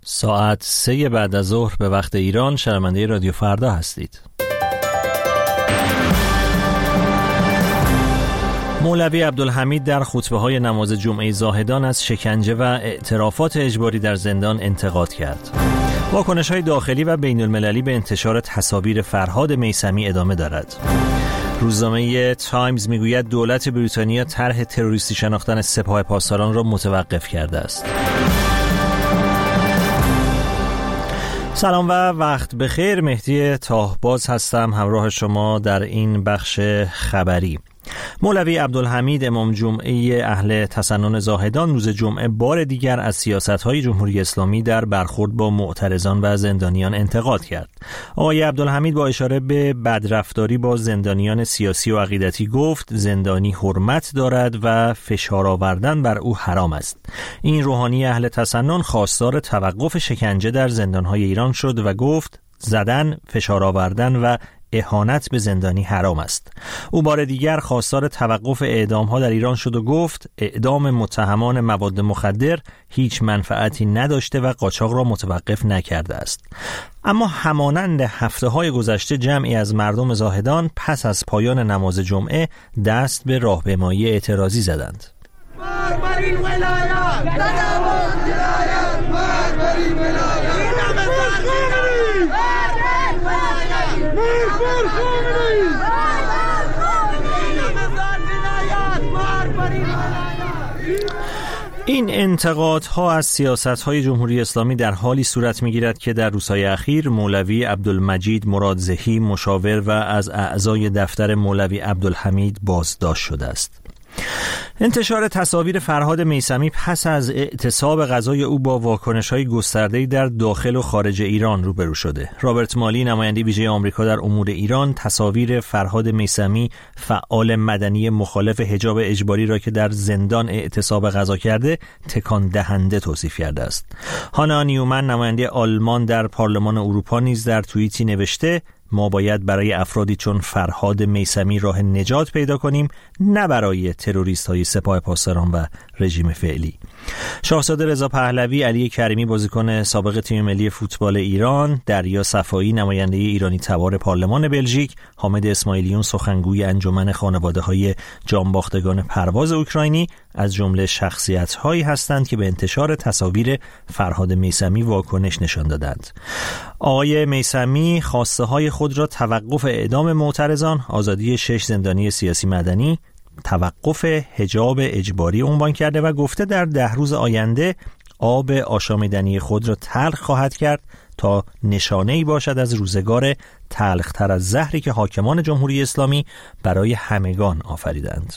ساعت 3 بعد از ظهر به وقت ایران شنونده رادیو فردا هستید. مولوی عبدالحمید در خطبه‌های نماز جمعه زاهدان از شکنجه و اعترافات اجباری در زندان انتقاد کرد. واکنش‌های داخلی و بین‌المللی به انتشار تصاویر فرهاد میثمی ادامه دارد. روزنامه تایمز میگوید دولت بریتانیا طرح تروریستی شناختن سپاه پاسداران را متوقف کرده است. سلام و وقت بخیر، مهدی تاهباز هستم همراه شما در این بخش خبری. مولوی عبدالحمید امام جمعه اهل تسنن زاهدان روز جمعه بار دیگر از سیاست‌های جمهوری اسلامی در برخورد با معترضان و زندانیان انتقاد کرد. آقای عبدالحمید با اشاره به بدرفتاری با زندانیان سیاسی و عقیدتی گفت زندانی حرمت دارد و فشار آوردن بر او حرام است. این روحانی اهل تسنن خواستار توقف شکنجه در زندان‌های ایران شد و گفت زدن، فشار آوردن و اهانت به زندانی حرام است. او بار دیگر خواستار توقف اعدام‌ها در ایران شد و گفت اعدام متهمان مواد مخدر هیچ منفعتی نداشته و قاچاق را متوقف نکرده است. اما همانند هفته‌های گذشته جمعی از مردم زاهدان پس از پایان نماز جمعه دست به راهپیمایی اعتراضی زدند. این انتقادها از سیاست‌های جمهوری اسلامی در حالی صورت می‌گیرد که در روزهای اخیر مولوی عبدالمجید مرادزهی مشاور و از اعضای دفتر مولوی عبدالحمید بازداشت شده است. انتشار تصاویر فرهاد میثمی پس از اعتصاب غذای او با واکنش‌های گسترده‌ای در داخل و خارج ایران روبرو شده. رابرت مالی نماینده ویژه آمریکا در امور ایران تصاویر فرهاد میثمی فعال مدنی مخالف حجاب اجباری را که در زندان اعتصاب غذا کرده تکان دهنده توصیف کرده است. هانا نیومن نماینده آلمان در پارلمان اروپا نیز در توییتی نوشته ما باید برای افرادی چون فرهاد میثمی راه نجات پیدا کنیم، نه برای تروریست‌های سپاه پاسداران و رژیم فعلی. شاهزاده رضا پهلوی، علی کریمی بازیکن سابق تیم ملی فوتبال ایران، دریا صفایی نماینده ایرانی تبار پارلمان بلژیک، حامد اسماعیلیون سخنگوی انجمن خانواده‌های جانباختگان پرواز اوکراینی از جمله شخصیت‌هایی هستند که به انتشار تصاویر فرهاد میثمی واکنش نشان دادند. آقای میثمی خواسته‌های خود را توقف اعدام معترضان، آزادی 6 زندانی سیاسی مدنی، توقف حجاب اجباری عنوان کرده و گفته در 10 روز آینده آب آشامیدنی خود را تلخ خواهد کرد تا نشانه‌ای باشد از روزگار تلخ‌تر از زهری که حاکمان جمهوری اسلامی برای همگان آفریدند.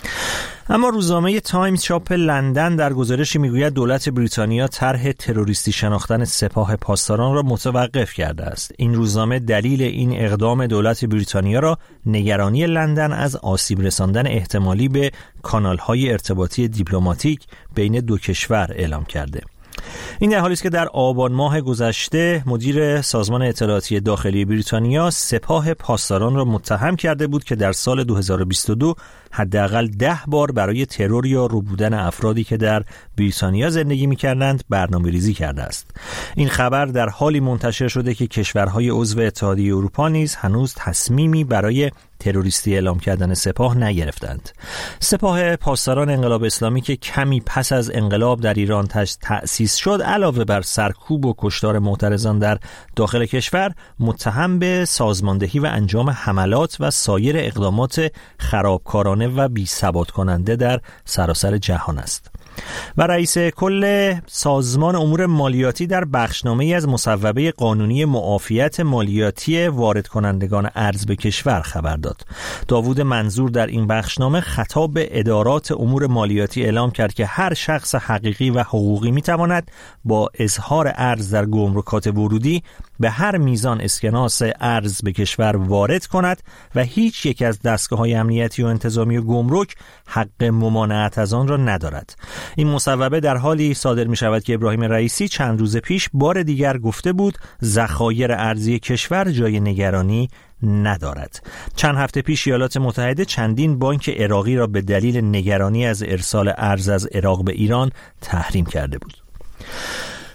اما روزنامه تایمز چاپ لندن در گزارشی میگوید دولت بریتانیا طرح تروریستی شناختن سپاه پاسداران را متوقف کرده است. این روزنامه دلیل این اقدام دولت بریتانیا را نگرانی لندن از آسیب رساندن احتمالی به کانال‌های ارتباطی دیپلماتیک بین دو کشور اعلام کرده. این در حالی است که در آبان ماه گذشته مدیر سازمان اطلاعاتی داخلی بریتانیا سپاه پاسداران را متهم کرده بود که در سال 2022 حداقل 10 بار برای ترور یا ربودن افرادی که در بریتانیا زندگی می‌کردند برنامه‌ریزی کرده است. این خبر در حالی منتشر شده که کشورهای عضو اتحادیه اروپا نیز هنوز تصمیمی برای تروریستی اعلام کردن سپاه نگرفتند. سپاه پاسداران انقلاب اسلامی که کمی پس از انقلاب در ایران تأسیس شد، علاوه بر سرکوب و کشتار معترضان در داخل کشور، متهم به سازماندهی و انجام حملات و سایر اقدامات خرابکارانه و بی‌ثبات کننده در سراسر جهان است. و رئیس کل سازمان امور مالیاتی در بخشنامه‌ای از مصوبه قانونی معافیت مالیاتی وارد کنندگان ارز به کشور خبر داد. داوود منظور در این بخشنامه خطاب به ادارات امور مالیاتی اعلام کرد که هر شخص حقیقی و حقوقی می‌تواند با اظهار ارز در گمرکات ورودی به هر میزان اسکناس ارز به کشور وارد کند و هیچ یک از دستگاه‌های امنیتی و انتظامی و گمرک حق ممانعت از آن را ندارد. این مصوبه در حالی صادر می شود که ابراهیم رئیسی چند روز پیش بار دیگر گفته بود ذخایر ارزی کشور جای نگرانی ندارد. چند هفته پیش ایالات متحده چندین بانک عراقی را به دلیل نگرانی از ارسال ارز از عراق به ایران تحریم کرده بود.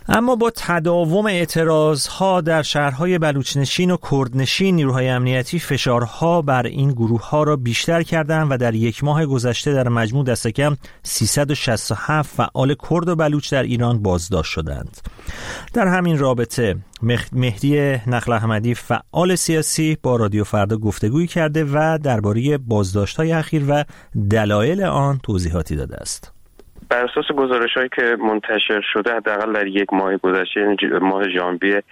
اما با تداوم اعتراضها در شهرهای بلوچنشین و کردنشین، نیروهای امنیتی فشارها بر این گروه‌ها را بیشتر کردند و در یک ماه گذشته در مجموع دست کم 367 فعال کرد و بلوچ در ایران بازداشت شدند. در همین رابطه مهدی نخل احمدی، فعال سیاسی، با رادیو فردا گفتگویی کرده و درباره بازداشت‌های اخیر و دلایل آن توضیحاتی داده است. بر اساس گزارش‌هایی که منتشر شده، حداقل در یک ماه گذشته، ماه ژانویه،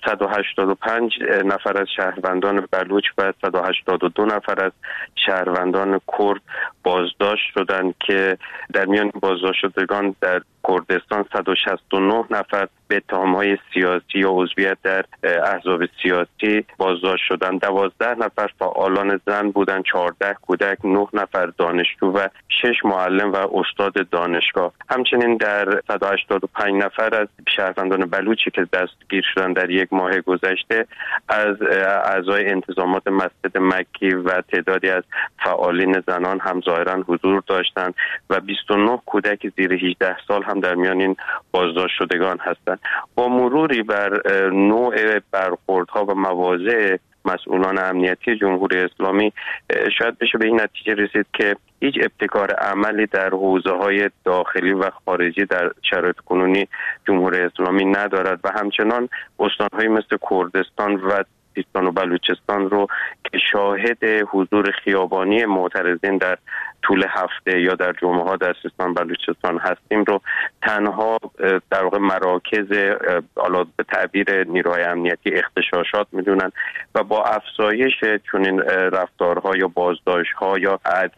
185 نفر از شهروندان بلوچ و 182 نفر از شهروندان کرد بازداشت شدند که در میان بازداشت شدگان در کردستان 169 نفر به اتهام‌های سیاسی یا عضویت در احزاب سیاسی بازداشت شدند. 12 نفر فعالان زن بودند، 14 کودک، 9 نفر دانشجو و 6 معلم و استاد دانشگاه. همچنین در 185 نفر از شهروندان بلوچی که دستگیر شدند در یک ماه گذشته، از اعضای انتظامات مسجد مکی و تعدادی از فعالین زنان هم ظاهرا حضور داشتند و 29 کودک زیر 18 سال هم در میان این بازداشت شدگان هستند. با مروری بر نوع برخوردها و مواضع مسئولان امنیتی جمهوری اسلامی، شاید بشه به این نتیجه رسید که هیچ ابتکار عملی در حوزه‌های داخلی و خارجی در شرایط کنونی جمهوری اسلامی ندارد و همچنان استان‌های مثل کردستان و سیستان و بلوچستان رو که شاهد حضور خیابانی معترضین در طول هفته یا در جمعه‌ها در سیستان بلوچستان هستیم رو تنها در واقع مراکز، حالا به تعبیر نیروهای امنیتی، اغتشاشات میدونن و با افزایش چنین رفتارها یا بازداشت‌ها یا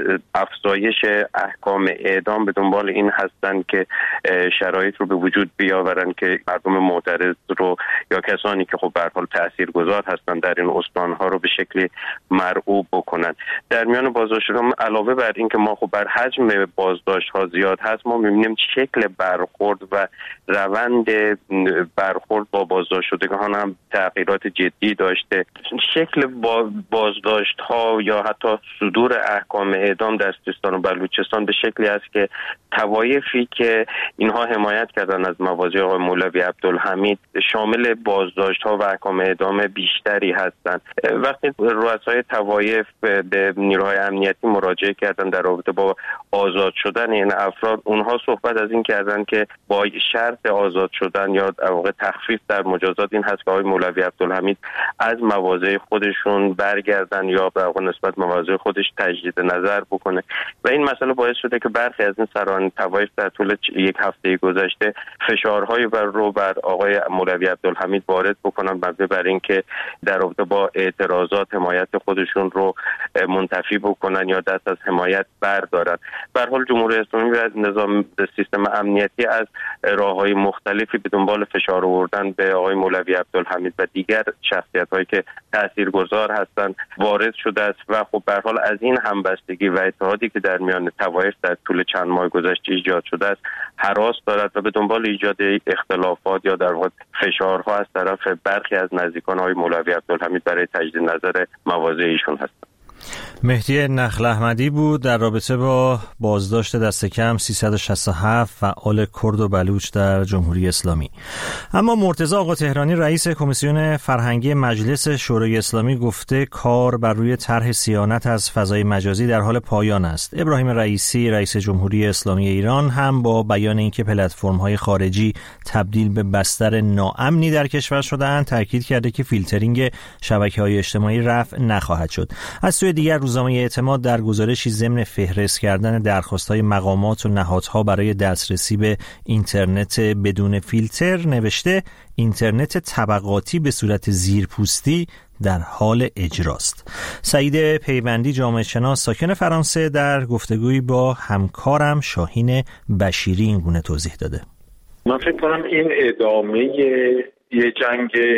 افزایش احکام اعدام به دنبال این هستند که شرایط رو به وجود بیاورن که مردم معترض رو یا کسانی که خب به هر حال تاثیرگذار هستند در این استان‌ها رو به شکلی مرعوب بکنن. در میان بازداشت‌ها علاوه بر این که ما خب بر حجم بازداشت‌ها زیاد هست، ما می‌بینیم شکل برخورد و روند برخورد با بازداشت شدگان هم تغییرات جدی داشته. شکل بازداشت‌ها یا حتی صدور احکام اعدام در سیستان و بلوچستان به شکلی است که طوایفی که اینها حمایت کردن از مواضع آقای مولوی عبدالحمید شامل بازداشت‌ها و احکام اعدام بیشتری هستند. وقتی رؤسای طوایف به نیروهای امنیتی مراجعه کردن در رابطه با آزاد شدن این افراد، اونها صحبت از این کردن که با شرط آزاد شدن یا در واقع تخفیف در مجازات این هست که آقای مولوی عبدالحمید از مواضع خودشون برگردن یا به واقع نسبت مواضع خودش تجدید نظر بکنه و این مسئله باعث شده که برخی از این سران طوایف در طول یک هفته گذشته فشارهای بر آقای مولوی عبدالحمید وارد بکنن مبنی بر این که در رابطه با اعتراضات حمایت خودشون رو منتفی بکنن یا دست از حمایت بردارن. به هر حال جمهوری اسلامی و نظام سیستم امنیتی از راههای مختلفی به دنبال فشار آوردن به آقای مولوی عبدالحمید و دیگر شخصیت‌هایی که تاثیرگذار هستند وارد شده است و خب به هر حال از این همبستگی و اتحادی که در میان طوایف در طول چند ماه گذشته ایجاد شده است هراس دارد و به دنبال ایجاد اختلافات یا در واقع فشارها از طرف برخی از نزدیکان آقای مولوی عبدالحمید برای تجدید نظر مواضع ایشون هستند. مهدی نخل احمدی بود در رابطه با بازداشت دست کم 367 فعال کرد و بلوچ در جمهوری اسلامی. اما مرتضی آقا تهرانی، رئیس کمیسیون فرهنگی مجلس شورای اسلامی، گفته کار بر روی طرح صیانت از فضای مجازی در حال پایان است. ابراهیم رئیسی، رئیس جمهوری اسلامی ایران، هم با بیان اینکه پلتفرم‌های خارجی تبدیل به بستر ناامنی در کشور شده‌اند، تاکید کرده که فیلترینگ شبکه‌های اجتماعی رفع نخواهد شد. از سوی دیگر روزنامه اعتماد در گزارشی ضمن فهرست کردن درخواست‌های مقامات و نهادها برای دسترسی به اینترنت بدون فیلتر نوشته اینترنت طبقاتی به صورت زیرپوستی در حال اجراست. سعید پیوندی، جامعه شناس ساکن فرانسه، در گفتگویی با همکارم شاهین بشیری این گونه توضیح داده. من فکر کنم این ادامه یه جنگ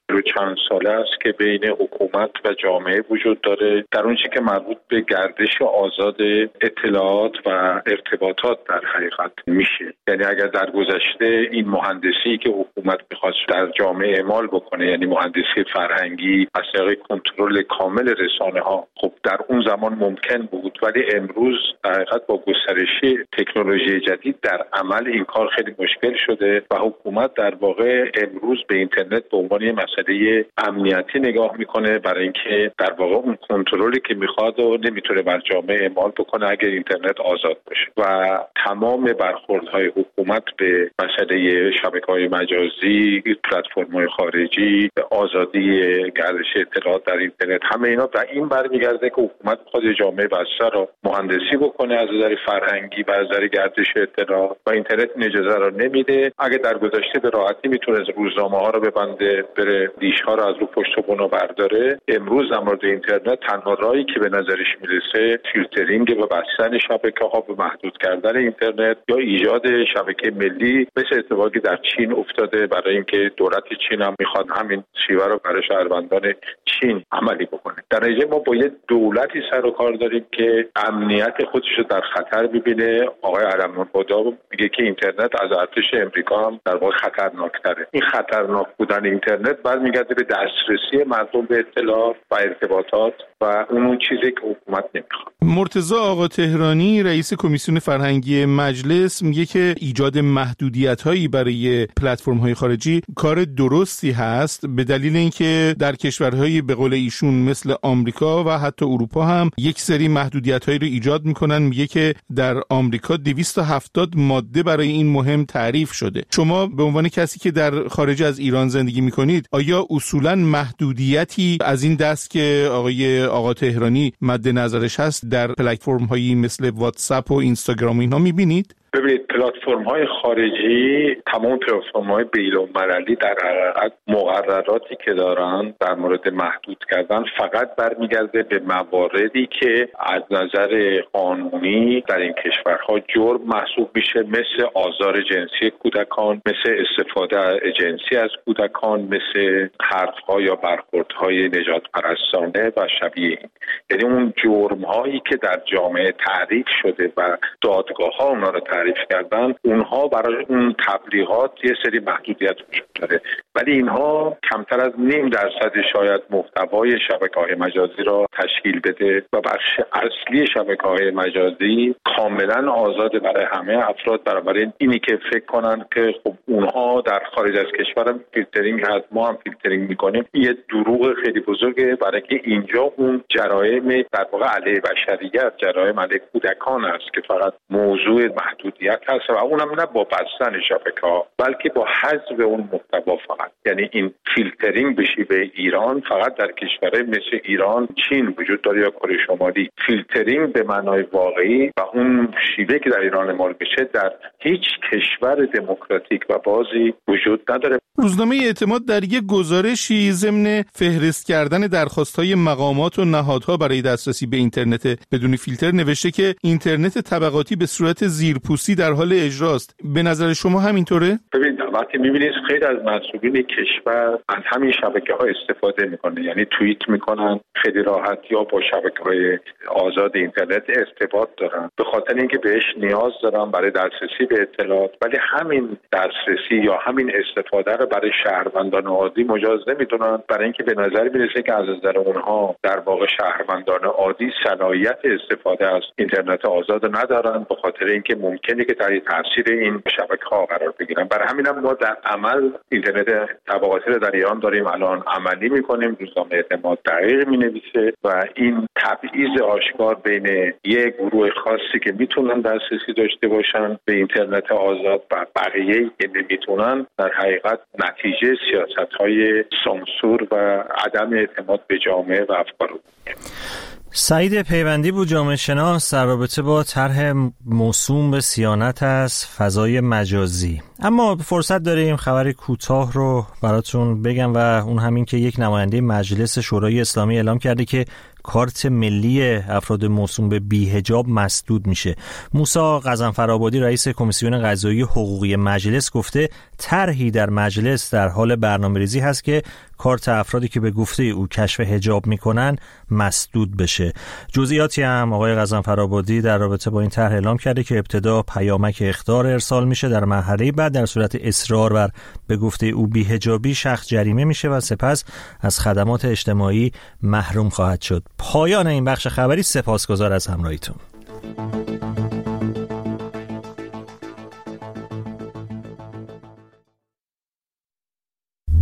رو چند ساله است که بین حکومت و جامعه وجود داره در اون چیزی که مربوط به گردش آزاد اطلاعات و ارتباطات در حقیقت میشه. یعنی اگر در گذشته این مهندسی که حکومت میخواست در جامعه اعمال بکنه، یعنی مهندسی فرهنگی از طریق کنترل کامل رسانه ها، خب در اون زمان ممکن بود، ولی امروز در حقیقت با گسترش تکنولوژی جدید در عمل این کار خیلی مشکل شده و حکومت در واقع امروز به اینترنت به عنوان مسئله امنیتی نگاه میکنه، برای اینکه در واقع اون کنترلی که میخواد و نمیتونه بر جامعه اعمال بکنه اگر اینترنت آزاد باشه. و تمام برخوردهای حکومت به مسئله شبکه‌های مجازی، پلتفرم‌های خارجی، آزادی گردش اطلاعات در اینترنت، همه اینا به این برمیگرده که حکومت خود جامعه بسته را مهندسی بکنه از نظر فرهنگی و از نظر گردش اطلاعات و اینترنت این اجازه را نمیده. اگه در گذشته به راحتی میتونه روزنامه‌ها رو ببنده، بره دیش‌ها رو از رو پشت و بنا برداره، امروز در مورد اینترنت تنها راهی که به نظرش میرسه فیلترینگ و بستن شبکه‌ها، به محدود کردن اینترنت یا ایجاد شبکه ملی، مثل اتفاقی در چین افتاده، برای اینکه دولت چین هم میخواد همین شیوه رو برای شهروندان چین عملی بکنه. در نتیجه ما با یه دولتی سر و کار داریم که امنیت خودش رو در خطر ببینه. آقای علم‌الهدی میگه که اینترنت از ارتش امریکا هم در واقع خطرناک‌تره. این خطرناک بودن اینترنت برمیگرده به دسترسی مردم به اطلاعات و ارتباطات و اون چیزی که حکومت نمیخواد. مرتضی آقا تهرانی رئیس کمیسیون فرهنگی مجلس میگه که ایجاد محدودیت‌هایی برای پلتفرم‌های خارجی کار درستی هست، به دلیل اینکه در کشورهای به قول ایشون مثل آمریکا و حتی اروپا هم یک سری محدودیت‌هایی رو ایجاد میکنن. میگه که در آمریکا 270 ماده برای این مهم تعریف شده. شما به عنوان کسی که در خارج از ایران زندگی میکنید، آیا اصولاً محدودیتی از این دست که آقا تهرانی مد نظرش هست در پلتفرم‌هایی مثل واتساپ و اینستاگرام اینها میبینید؟ ببینید، پلتفرم‌های خارجی، تمام پلتفرم‌های بین‌المللی در حقیقت مقرراتی که دارن در مورد محدود کردن فقط برمیگرده به مواردی که از نظر قانونی در این کشورها جرم محسوب میشه، مثل آزار جنسی کودکان، مثل استفاده جنسی از کودکان، مثل حرف‌ها یا برخوردهای نجات پرستانه و شبیه این. یعنی اون جرم‌هایی که در جامعه تعریف شده و دادگاه‌ها اونها رو تعریف کردن، اونها برای اون تبلیغات یه سری محدودیت وجود داره، ولی اینها کمتر از 0.5% شاید محتوای شبکه‌های مجازی را تشکیل بده و بخش اصلی شبکه‌های مجازی کاملا آزاده برای همه افراد. برای اینی که فکر کنن که خب اونها در خارج از کشور هم فیلترینگ هست، ما هم فیلترینگ میکنیم، یه دروغ خیلی بزرگه، برای که اینجا اون جرایم در واقع علیه بشریت، جرایم علیه کودکان است که فقط موضوع محدودیت هست و اونم نه با بستن شبکه‌ها بلکه با حذف اون محتوا فقط. یعنی این فیلترینگ بشی به ایران فقط در کشورهای مثل ایران، چین وجود داره یا کره شمالی. فیلترینگ به معنای واقعی و اون شیوه که در ایران اعمال بشه در هیچ کشور دموکراتیک و بازی وجود نداره. روزنامه اعتماد در یک گزارشی ضمن فهرست کردن درخواست‌های مقامات و نهادها برای دسترسی به اینترنت بدون فیلتر نوشته که اینترنت طبقاتی به صورت زیرپوستی در حال اجراست. به نظر شما همینطوره؟ ببینید، وقتی می‌بینید خیلی از مسئولین کشور از همین شبکه‌ها استفاده می‌کنه، یعنی توییت می‌کنن خیلی راحت یا با شبکه‌های آزاد اینترنت ارتباط دارن به خاطر اینکه بهش نیاز دارن برای دسترسی به اطلاعات، ولی همین دسترسی یا همین استفاده رو برای شهروندان عادی مجاز نمی‌دونن، برای اینکه به نظر میرسه که از نظر اونها در واقع شهروندان عادی صلاحیت استفاده از اینترنت آزاد ندارن، به خاطر اینکه ممکنه که تحت تاثیر این شبکه‌ها قرار بگیرن. برای همین هم ما در عمل اینترنت طبقاتی رو در ایران داریم الان عملی می‌کنیم. روزنامه اعتماد دقیق می‌نویسه و این تبعیض آشکار بین یک گروه خاصی که میتونن دسترسی داشته باشن به اینترنت آزاد و بقیه‌ای که نمیتونن، در حقیقت نتیجه سیاست‌های سانسور و عدم اعتماد به جامعه و افکار بود. سعید پیوندی بود، جامعه شناس در رابطه با طرح موسوم به صیانت از فضای مجازی. اما فرصت داریم خبر کوتاه رو براتون بگم و اون همین که یک نماینده مجلس شورای اسلامی اعلام کرده که کارت ملی افراد موسوم به بی‌حجاب مسدود میشه. موسی غضنفرآبادی رئیس کمیسیون قضایی حقوقی مجلس گفته طرحی در مجلس در حال برنامه‌ریزی هست که کارت افرادی که به گفته او کشف حجاب میکنن مسدود بشه. جزئیاتی هم آقای غضنفرآبادی در رابطه با این طرح اعلام کرده که ابتدا پیامک اخطار ارسال میشه، در مرحله بعد در صورت اصرار بر به گفته او بی‌حجابی شخص جریمه میشه و سپس از خدمات اجتماعی محروم خواهد شد. پایان این بخش خبری. سپاسگزار از همراهیتون.